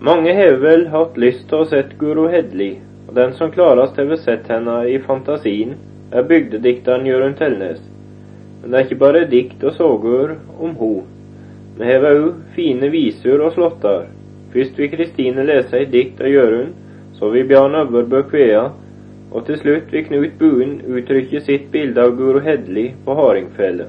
Mange har vel hatt lyst til å sett Guro Hedli, og den som klarast har sett henne i fantasien, bygdedikteren Jørund Tellnes. Men det ikke bare dikt og sågur om ho. Vi har også fine visur og slottar. Først vil Kristine lese et dikt av Jørund, så vil Bjarne Øvrebø kvea, og til slutt vil Knut Buen uttrykke sitt bilde av Guro Hedli på Hardingfele.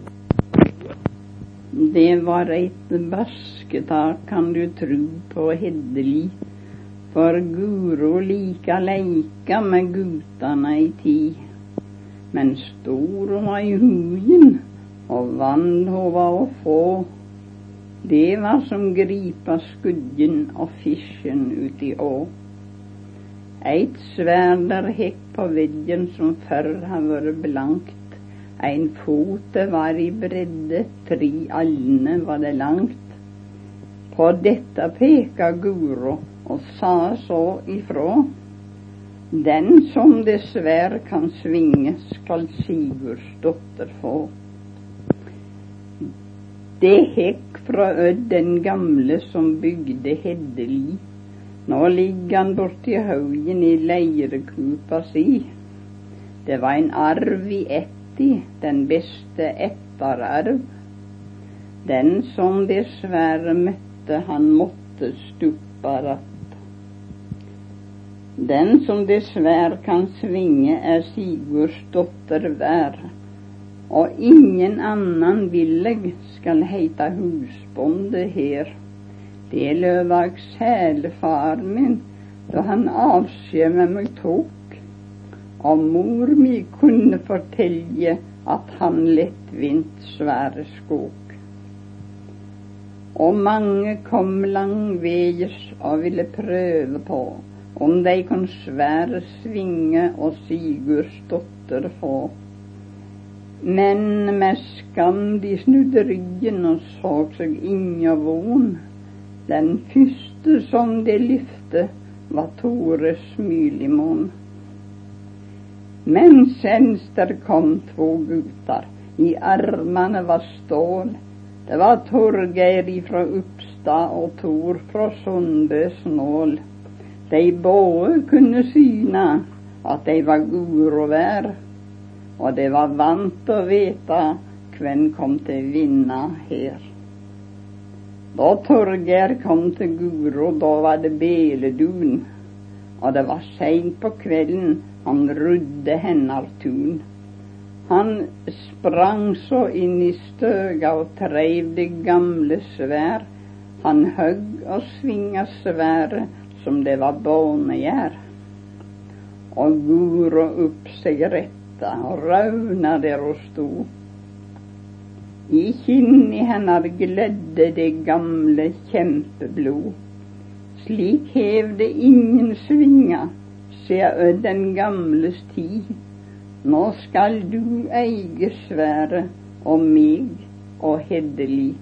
Det var et basketak, kan du tro på Hedli, for Guro lika leika med gutarna i tid. Men stor var i hugen, og vann hun var å få. Det var som gripa skudden og fisken ut i å. Eit sverd der hekk på veggen som før har vært blankt. Ein fote var i bredde, 3 alne var det langt. På dette peka Guro og sa så ifrå: den som det sverd kan svinge, skal Sigurds dotter få. Det hekk fra Ødd den gamle som bygde Hedli. Nå ligger han borti haugen i leirekupa si. Det var en arv i etti, den beste etterarv. Den som dessverre møtte, han måtte stuppa ratt. Den som dessverre kan svinge, Sigurds dotter vær. Og ingen annan villeg skal heita husbonde her. Det løvag sæle far min, da han avskjed med meg tok, og mor mi kunne fortelje at han lettvint svære skog. Og mange kom langveis og ville prøve på, om de kon svære svinge og Sigurds dotter få. Men med skam de snudde ryggen og så seg inga von. Den første som de lyfte var Tore Smylimon. Men sens der kom 2 gutar, i armene var stål. Det var Torgeir ifra Uppstad og Tor fra Sundbøs nål. De både kunne syna at de var Guro vær, og de var vant å veta hvem kom til vinna her. Da Torgeir kom til Guro, da var det beledun, og det var sent på kvelden han rydde hennar tun. Han sprang så inn i støga og treiv det gamle svær. Han høgg og svinga sværet som det var bånegjær. Og Guro opp seg retta og rauna der hun stod. I kinni hennar glødde det gamle kjempeblod. Slik hevde ingen svinga, siden den gamles tid. Nå skal du eige svære om meg og Hedli.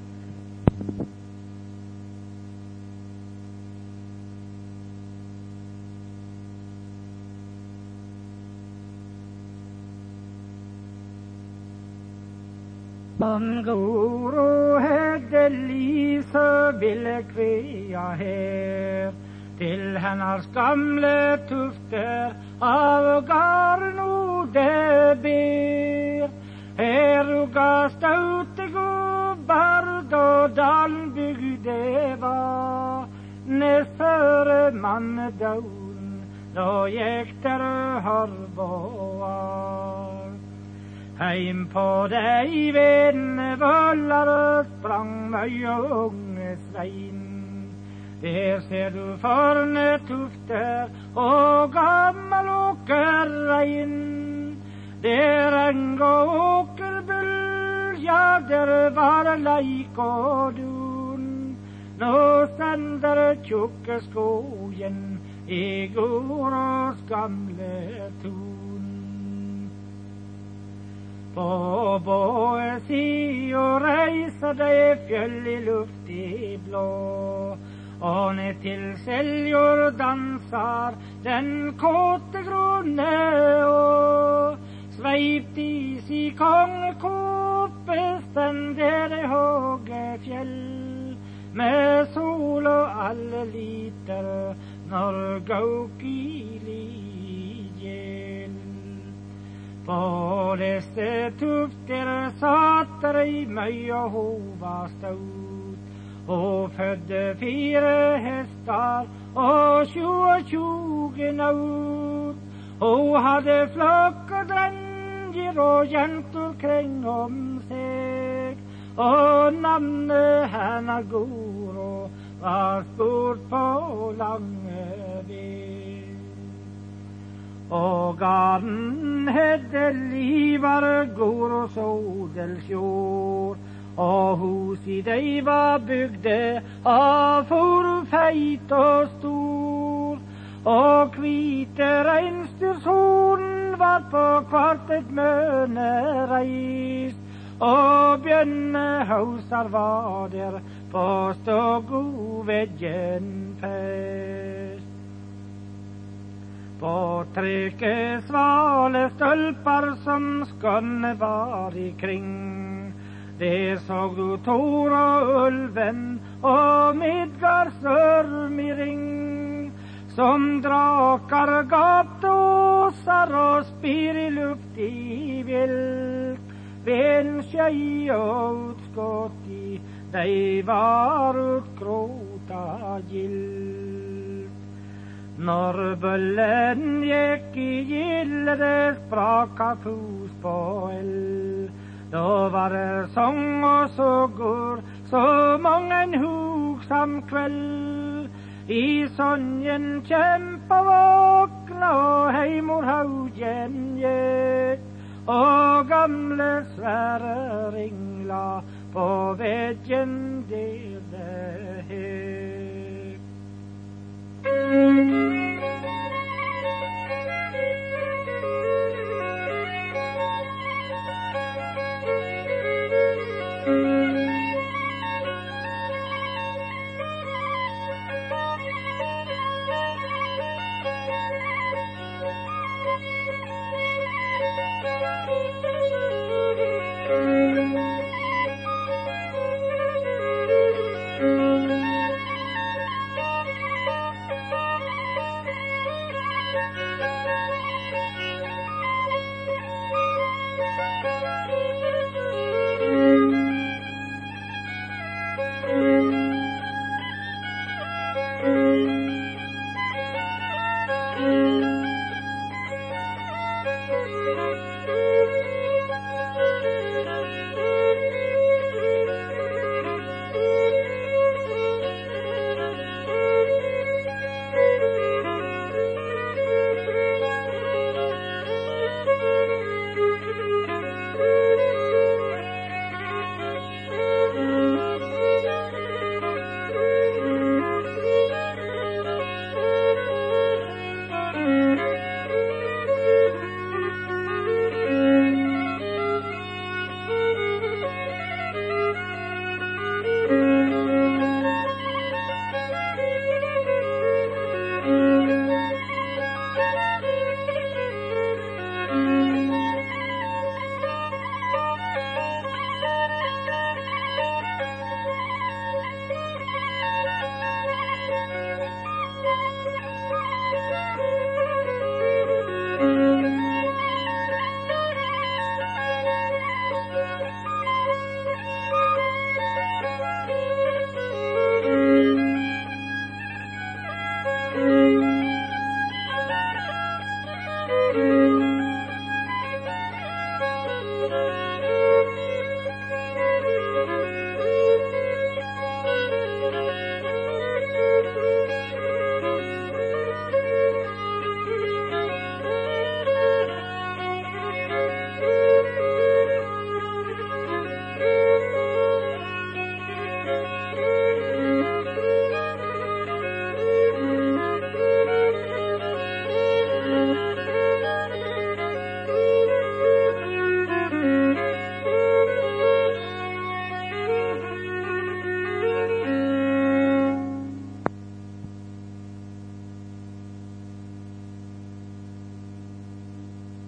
Om Guro Hedli så ville kvea her, til hennes gamle tufter av garnode ber. Her uga staute Gobard og dalbygde var, nest føre mannedaun, da gikk der harboar. Heim på deg venne voller sprang møye unge svein. Der ser du forne tufter og gammel åkerrein. Der eng og åkerbull, ja, der var leik og dun. Nå stender tjukke skogen i Goros gamle tun. På både si og reiser de fjøll i luft i blå, og ned til Seljord dansar den kåte grunne og sveipt i si kongekåpe stender det høge fjell. med sol og alle liter når gaukili gjeld. På disse tufter satt i møy og hova stod, og fødde 4 hester og 20 naut. Og hadde flokk og drenger og jenter kring om seg, og navnet hennes Goro var spurt på lange vei. Og garden hedde Livar Goros odelsjord, og hus i dei var bygde av forfeit og stor. Og hvite reinsdyrshorn var på hvert et møne reist, og bjørnehauser var der på stoggoveggen fest. På treke svalestølper som skønne var ikring, der såg du Tor og ulven og Midgardsorm i ring, som drakar gapte åsar og spyr i luft i vilt. Ved en skjei og utskott i dei var utkrota gild. Når bøllen gikk i gilde, det spraka fus på eld. Da var det sång og sågur, så mangen hugsam kveld. I sonjen kjempa våkna, og heimor haugen gikk, og gamle svære ringla på veggen der det hekk.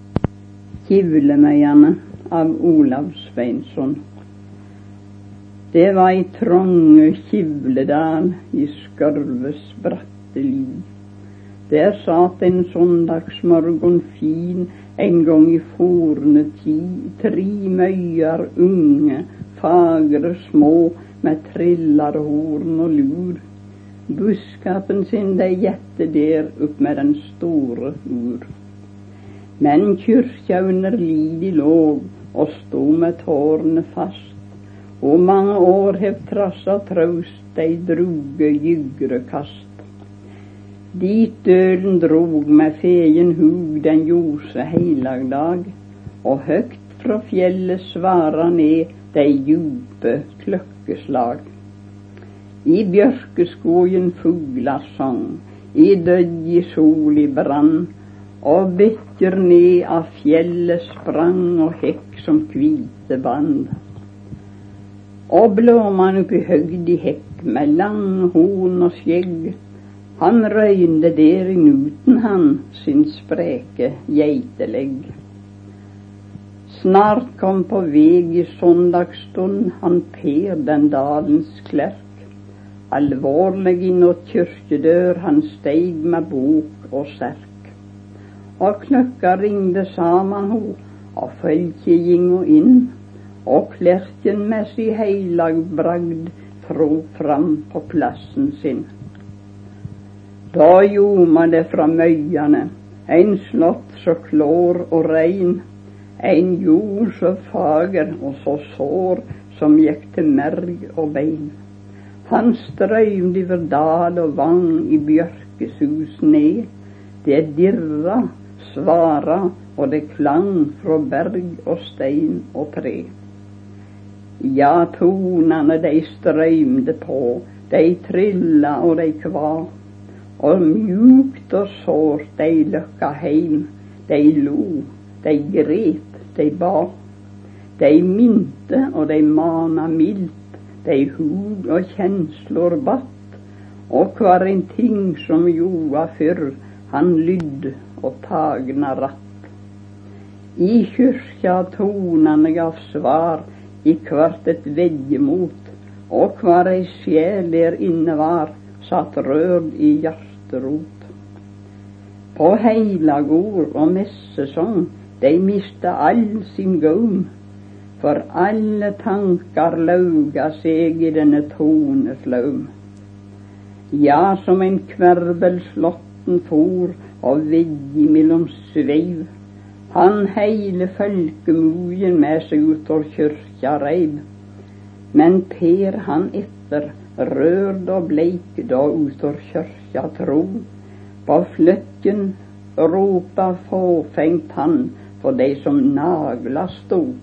Givlemøyene av Olav Sveinsson. Det var i trånge Kivledal i Skørves bratte liv. Der satt en søndagsmorgen fin en gang i forne tid, 3 møyer unge, fagre små, med triller horn og lur. Buskapen sin de gjette der opp med den store ur. Men kyrkja under lidig låg og stod med tårene fast, og mange år hev trassa traust de druge gygrekast. Dit døden drog med fegen hug den ljose heilagdag, og høgt fra fjellet svara ned de djupe klokkeslag. I bjørkeskogen fuglar sang, i dødj i sol i brann, og bitter ned av fjellet sprang og hekk som hvite band. Og blåmann oppi høgd i hekk med lang horn og skjegg, han røynde der i nuten han sin spreke geitelegg. Snart kom på veg i søndagsstund han Per den dalens klerk. Alvorlig innåt kyrkjedør han steig med bok og serk. Og klokka ringde saman ho, og følgje gingo inn, og klerken med si heilag bragd frå fram på plassen sin. Da gjorde det fra møyane, ein slott så klår og rein, ein jord så fager og så sår som gikk til merg og bein. Han strøymde iver dal og vang i bjørkesus ned, det dirra, svara og det klang fra berg og stein og tre. Ja, tonene de strøymde på, de trilla og de kva, og mjukt og sårt de løkka heim, de lo, de grep, de ba. De minte og de mana mildt, de hug og kjenslor batt, og hver en ting som joa fyrr, han lydde og tagna ratt. I kyrkja tonene gav svar, i hvert et vedgemot, og hver ei sjel der inne var, satt rørd i hjerterot. På heilagord og messesong, de mista all sin gaum, for alle tankar lauga seg i denne toneflaum. Ja, som en kverbel slotten for og vegg mellom sveiv, han heile folkemojen med seg ut av kyrkja reiv. Men Per han etter, rørd og bleik da ut av kyrkja tro, på fløkken ropa fåfengt han for de som nagla stod.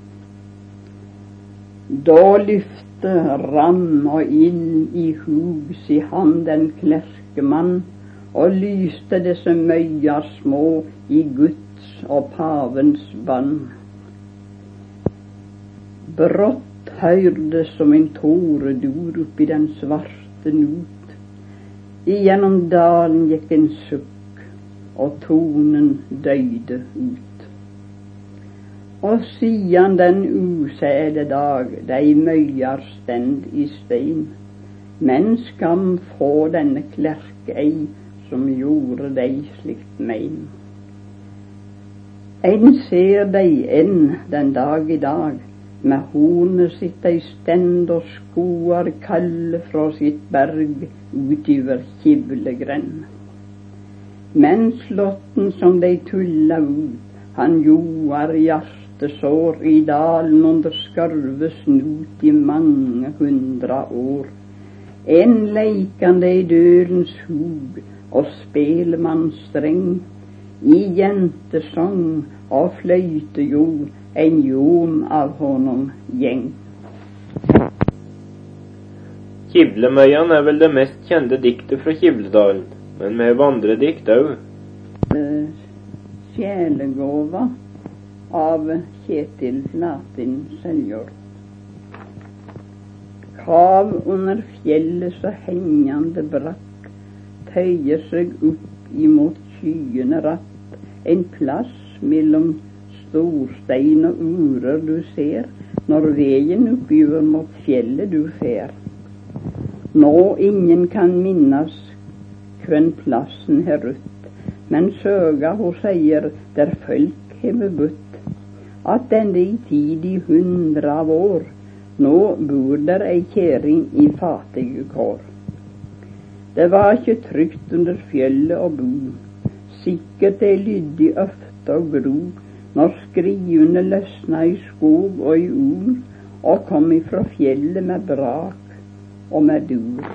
Da lyfte ram og ild i hus i han den klerkemann, og lyste disse møyer små i Guds og pavens vann. Brått høyrde som en tåredur oppi den svarte not. Igjennom dalen gikk en sukk, og tonen døyde ut. Og sian den usæde dag, de møyer stend i stein, men skam få denne klerke ei, som gjorde dei slikt mein. En ser dei enn den dag i dag, med hornet sitt dei stend og skoar kalle fra sitt berg utiver Kivlegrenn. Men slotten som dei tulla ut, han joar hjertesår i dalen under Skørves not i mange 100 år. En leikande i dødens hug og spelemannstreng, i jentesang og fløytejord, en jom av honom gjeng. Kivlemøyan er vel det mest kjente diktet fra Kivledalen, men med vandredikt òg. Sjelegåva av Kjetil Flatin Seljord. Kav under fjellet så hengende brakk, tøyer seg opp imot skyene ratt, en plass mellom storstein og urer du ser, når veien oppover mot fjellet du fer. Nå ingen kan minnes hvem plassen har rutt, men søga hun sier der folk hever butt, at denne i tid i 100 av år, nå bor der ei kjæring i fattige kår. Det var ikke trygt under fjellet å bo, sikkert ei lydig øfte og gro, når skrivene løsna i skog og i ord, og kom ifra fjellet med brak og med dur.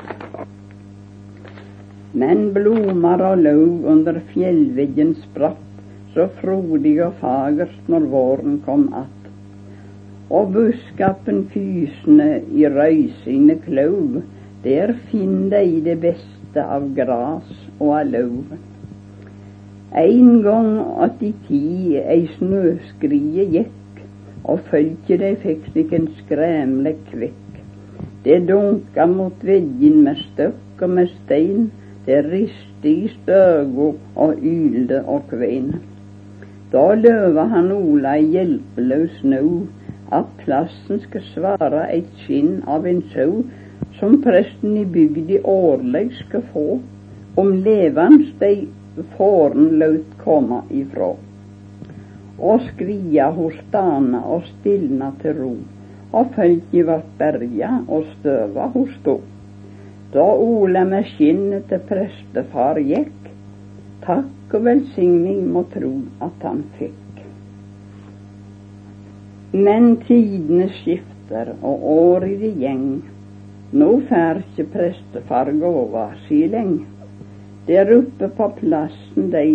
Men blomar og løv under fjellveggen spratt, så frodig og fagert når våren kom att. Og buskapen fysende i røysine kløv, der finn dei det beste av gras og av løv. Ein gang at i tid ei snøskrie gikk, og følge dei fikk seg en skremle kvekk. Det dunka mot veggen med støkk og med stein, det riste i støgo og ylde og kvein. Da løva han Ola i hjelpeløs nå, at plassen skal svare et skinn av en sau, som presten i bygdi årlig skal få, om levans de fåren løt komme ifra. Og skria hos stana og stilna til ro, og følge vart berga og støva hos stå. Da Ola med skinnet til prestefar gikk, takk og velsigning må tro at han fikk. Men tidene skifter, og året det gjeng. Nå fær ikke prestefar gåva si leng. Der oppe på plassen de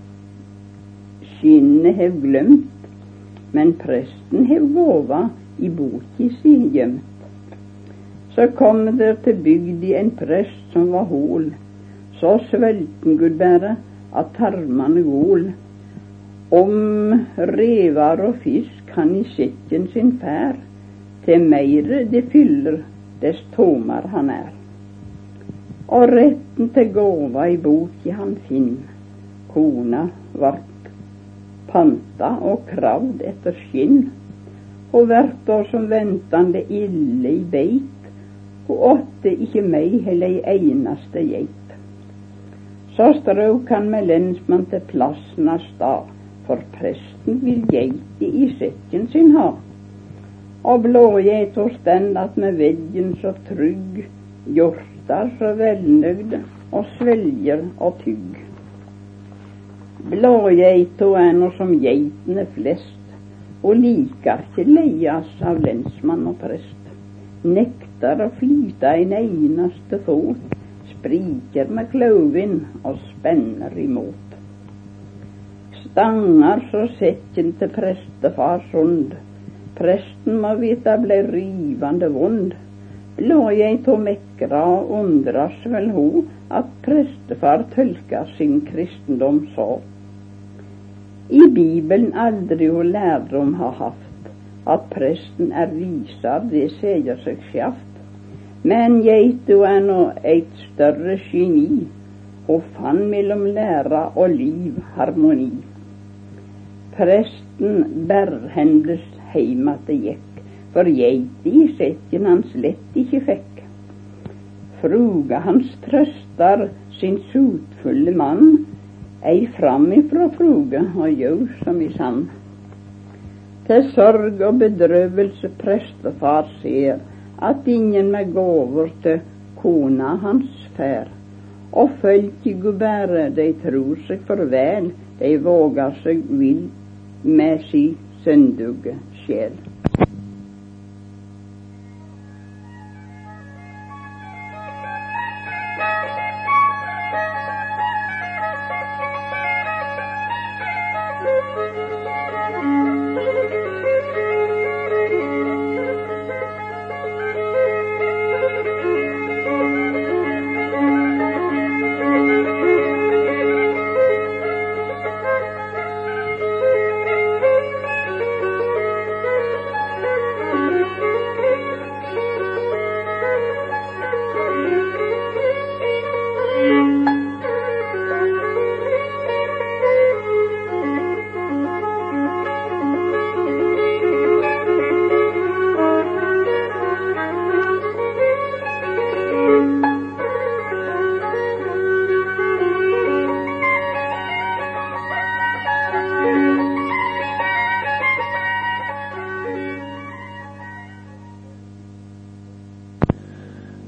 skinnet hev glemt, men presten hev gåva i boki si gjemt. Så kom der til bygdi en prest som var hol, så svelten Gud bære at tarmene gol. Om revar og fisk han i sekken sin fær, til meire det fyller, dess tomar han er. Og retten til gåva i boki han finn, kona vart panta og kravd etter skinn, og hvert år som ventande ille i beit, og åtte ikke meg heller ei eneste geit. Så strøk han med lensmann til plassen av stad, for presten vil geite i sekken sin ha. Og blågeit hos den at med veggen så trygg, hjortar så velnøgde, og svelger og tygg. Blågeito er noe som geitene flest, og liker ikke leias av lensmann og prest. Nektar å flyte en eneste fot, spriker med kløvin og spenner imot. Stanger så sekken til prestefar sund, presten må vite ble rivande vond. Blågeito mekra og undras vel ho at prestefar tølka sin kristendom så. I Bibelen aldri ho lærdom har haft, at presten er visar, det sier seg skjaft. Men geitu er nå eit større geni, og fann mellom læra og liv harmoni. Presten berhendes heim at det gikk, for geiti i sekken han slett ikke fikk. Fruga hans trøstar sin sutfulle mann, ei framifra fruga og gjør som i sand. Til sorg og bedrøvelse prestefar ser at ingen med gåver til kona hans fær, og følg i gubære, de tror seg for vel, de vågar seg vill med si sønduge sjel.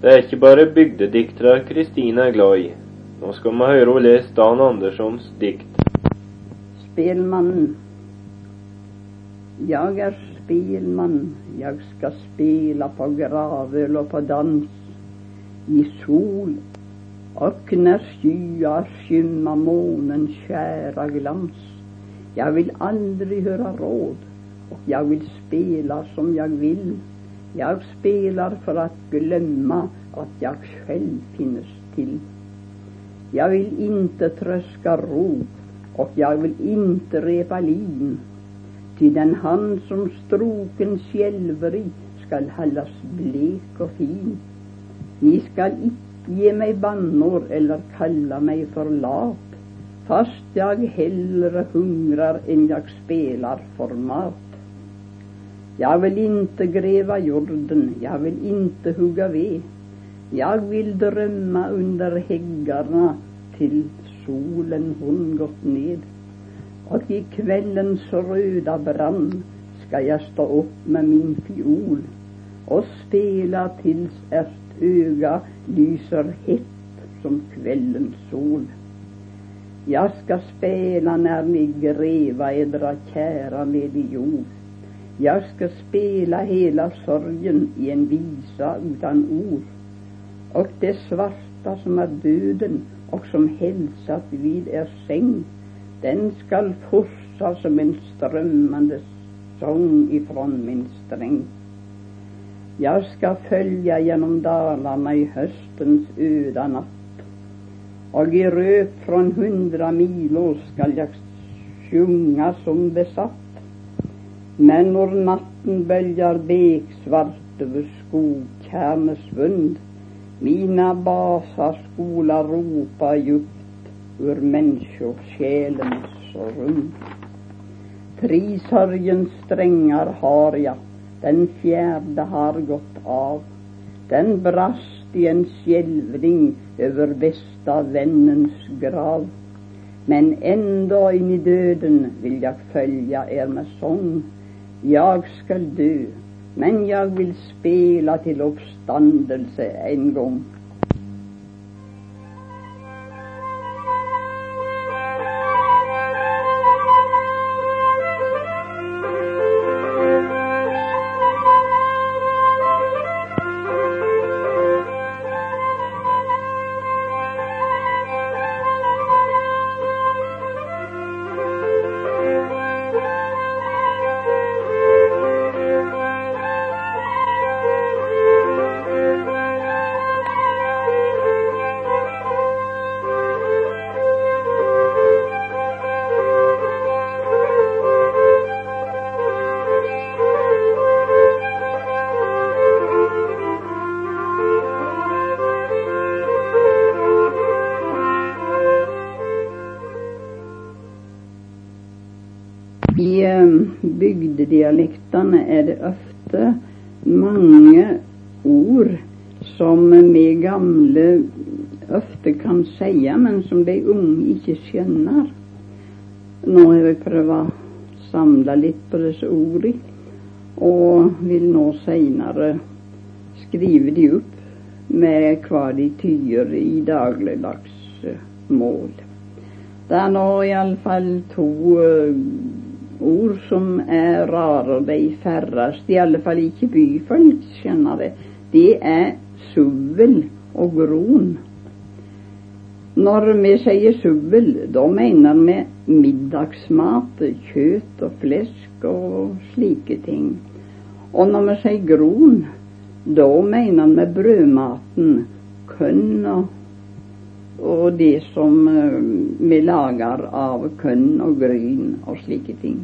Det er ikke bare bygdediktere Kristine er glad i. Nå skal vi høre og lese Dan Anderssons dikt. Spelmannen. Jeg er spelmann, jeg skal spela på gravøl og på dans, i sol, och när skyar skymma månens kära glans. Jag vill aldrig höra råd, och jag vill spela som jag vill. Jag spelar för att glömma att jag själv finnes till. Jag vill inte tröska ro, och jag vill inte repa lin. Ty den hand som stroken skjelver i skall hallas blek och fin. Ni skall ikke ge mig bannor eller kalla mig för lat, fast jag hellre hungrar än jag spelar för mat. Jag vill inte gräva jorden, jag vill inte hugga ved. Jag vill drömma under häggarna till solen hon gått ned. Och i kvällens röda brand ska jag stå upp med min fiol och spela tills ert öga lyser hett som kvällens sol. Jag ska spela när ni gräva edra kära med i jord. Jag ska spela hela sorgen i en visa utan ord. Och det svarta som är döden och som hälsat vid er säng, den skall forsa som en strömmande sång ifrån min sträng. Jag ska följa genom dalarna i höstens öda natt, och i rök från 100 milor skall jag sjunga som besatt. Men när natten böljar beksvart över skogkärnesvund, mina basar skola ropa djupt ur människosjälens rum. 3 sorgens strängar har jag, den 4:e har gått av. Den brast i en skjelvning över bästa vännens grav. Men ändå in i döden vill jag följa er med sång. Jag skall dö, men jag vill spela till uppståndelse en gång. I bygdedialektene er det ofte mange ord som vi gamle ofte kan sige, men som de unge ikke skjønner. Nå har vi prøvd å samle litt på disse ordene, og vil nå senere skrive de opp med hva de tyder i dagligdags mål. Det er nå i alle fall 2 ord som er rare, de færrest, i alle fall ikke byfolk skjønner det. Det er suvel og gron. Når vi sier suvel, da mener vi middagsmat, kjøtt og flesk og slike ting. Og når vi sier gron, da mener vi brødmaten, kønn og det som vi lager av kønn og gryn og slike ting.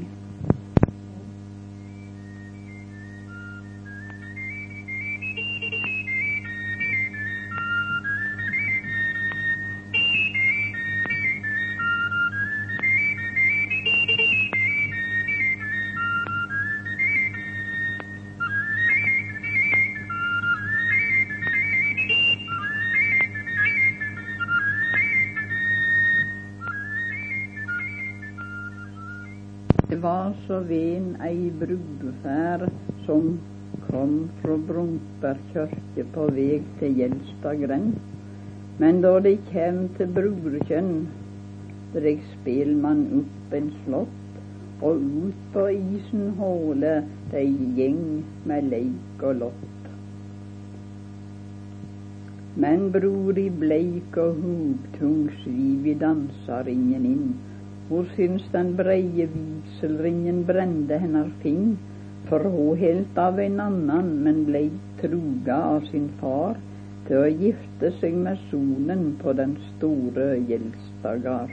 Det var så ven ei brudefær som kom fra Brunkberg kirke på veg til Gjelstad grend. Men da de kjem til Brorkjønn, dreg spelmann opp en slott, og ut på isen håle de gjeng med leik og lott. Men bror i bleik og hugtung sviv i dansaringen inn. Hun syns den breie viselringen brende hennar fing, for hun helt av en annan, men blei truga av sin far til å gifte seg med sonen på den store Gjelstadgard.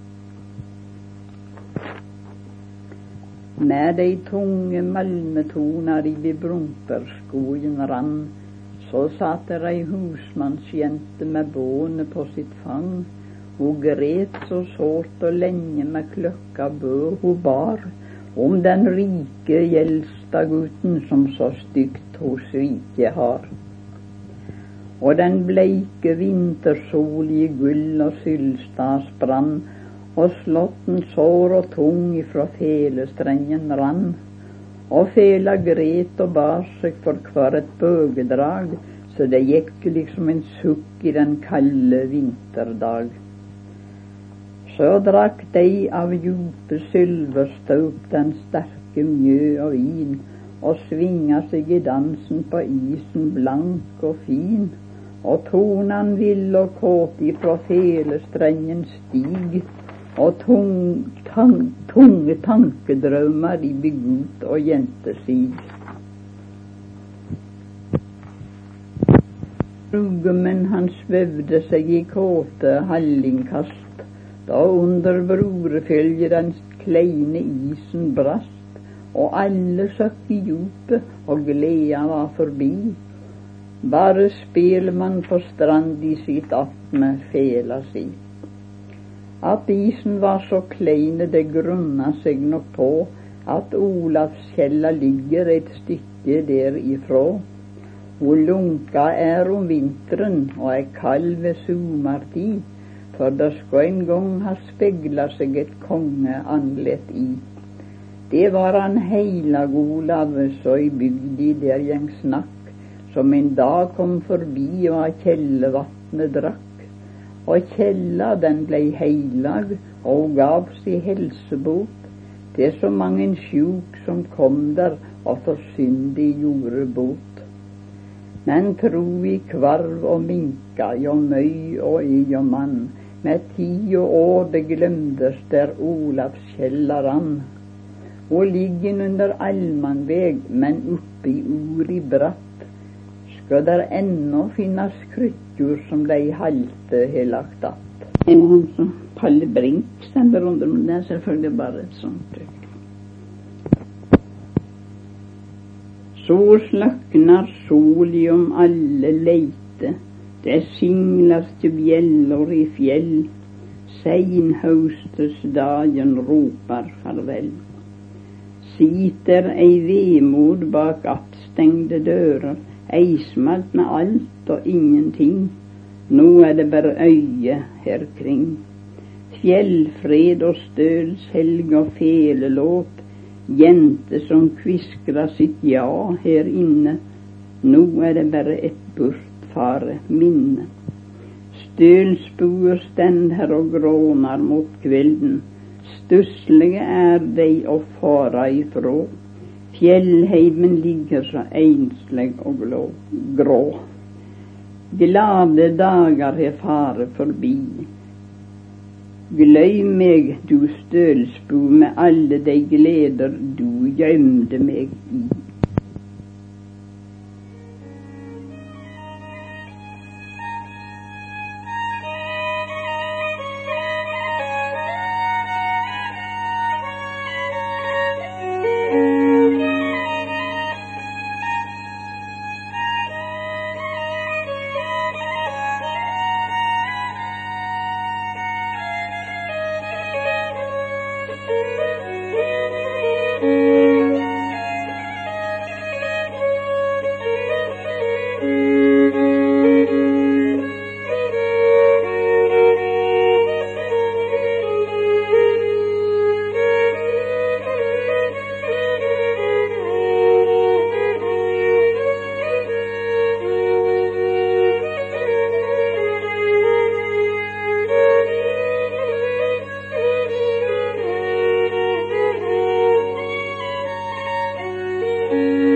Med de tunge malmetoner i de Brunkbergskogen rann, så satt der ei husmannsjente med båne på sitt fang. Hun gret så sårt og lenge med kløkka bø hun bar, om den rike Gjelstadgutten som så stygt hos rike har. Og den bleike vintersol i gull og sylstas brann, og slotten sår og tung ifra felestrengen rann, og fela gret og bar seg for hver et bøgedrag, så det gikk liksom en sukk i den kalde vinterdag. Så drakk de av djupe sylverstaup den sterke mjø og vin, og svinga seg i dansen på isen blank og fin, og tonan vill og kåt ifra felestrengen stig, og tunge tankedrømmer i begut og jentesig. Brudgommen han svevde seg i kåte hallingkast, da under brorefølge den kleine isen brast, og alle søkk i djupet, og gleda var forbi. Bare spelmann på strand i sitt atme fela si. At isen var så kleine, det grunna seg nok på at Olavskjella ligger et stykke derifra. Hvor lunka er om vinteren og er kald ved sommertid, for det skal en gang ha spegla seg et kongeanlett i. Det var han heilag Olav, så i bygdi der gjeng snakk, som en dag kom forbi og av kjellevatnet drakk. Og kjella den blei heilag og gav si helsebot til så mange sjuk som kom der og for syndig gjorde bot. Men tro i kvarv og minka, jo møy og i og mann, med 10 år det glemdes der Olavskjella rann. Og liggen under Almanveg, men oppi ord i bratt, skal der ennå finnes kryttjord som de halte har lagt att. En hund som Palle Brink stender under, men det er selvfølgelig bare et sånt trykk. Så sløknar soli om alle leite, det singler til bjeller i fjell, seinhaustes dagen ropar farvel. Sitter ei vemod bak attstengde dører, eismalt med alt og ingenting. Nå er det bare øye her kring. Fjellfred og stølshelg og felelåt, jente som kviskra sitt ja her inne. Nå er det bare et bortfare minne. Stølsbuer stend her og grånar mot kvelden. Stusslige er de å fara ifrå. Fjellheimen ligger så enslig og grå. Glade dager har fare forbi. Gløym meg, du stølsbu, med alle de gleder du gjemte meg i. Amen.